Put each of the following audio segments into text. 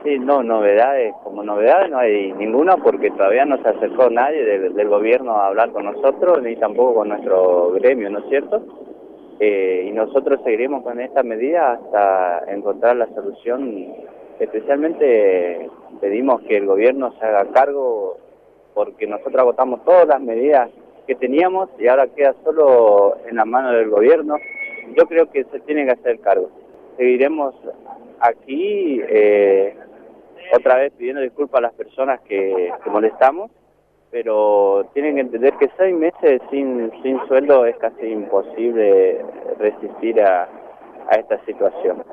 Sí, no, novedades, como novedades no hay ninguna porque todavía no se acercó nadie del gobierno a hablar con nosotros, ni tampoco con nuestro gremio, ¿no es cierto? Y nosotros seguiremos con esta medida hasta encontrar la solución. Especialmente pedimos que el gobierno se haga cargo porque nosotros agotamos todas las medidas que teníamos y ahora queda solo en la mano del gobierno. Yo creo que se tiene que hacer cargo. Seguiremos aquí otra vez pidiendo disculpas a las personas que molestamos, pero tienen que entender que 6 meses sin sueldo es casi imposible resistir a esta situación.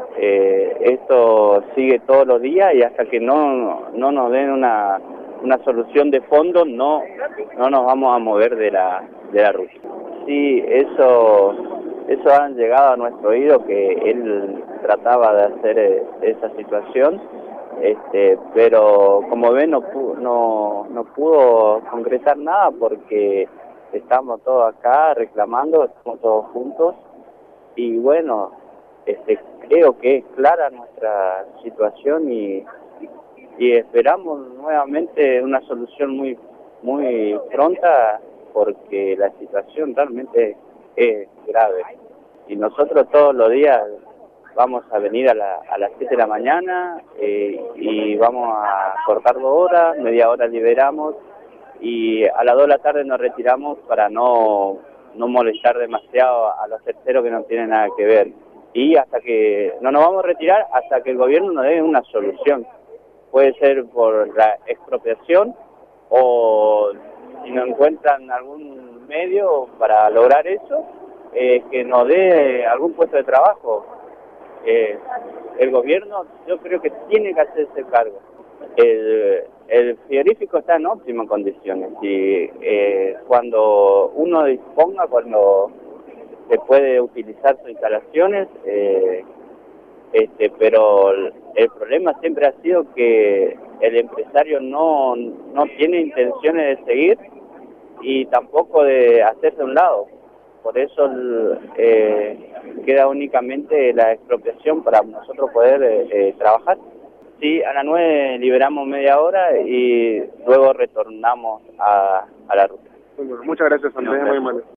Esto sigue todos los días y hasta que no nos den una solución de fondo no nos vamos a mover de la ruta. Sí, eso han llegado a nuestro oído, que él trataba de hacer esa situación, pero como ven no pudo concretar nada porque estamos todos acá reclamando, estamos todos juntos y bueno, creo que es clara nuestra situación y esperamos nuevamente una solución muy pronta porque la situación realmente es grave y nosotros todos los días vamos a venir a las 7 de la mañana y vamos a cortar 2 horas, media hora liberamos y a las 2 de la tarde nos retiramos para no molestar demasiado a los terceros que no tienen nada que ver. Y hasta que no nos vamos a retirar hasta que el gobierno nos dé una solución. Puede ser por la expropiación o si no encuentran algún medio para lograr eso, que nos dé algún puesto de trabajo. El gobierno yo creo que tiene que hacerse cargo. El frigorífico está en óptimas condiciones y cuando uno disponga, cuando se puede utilizar sus instalaciones, pero el problema siempre ha sido que el empresario no tiene intenciones de seguir y tampoco de hacerse a un lado. Por eso queda únicamente la expropiación para nosotros poder trabajar. Sí, a las 9 liberamos media hora y luego retornamos a la ruta. Bueno, muchas gracias, Andrés. Muy amable.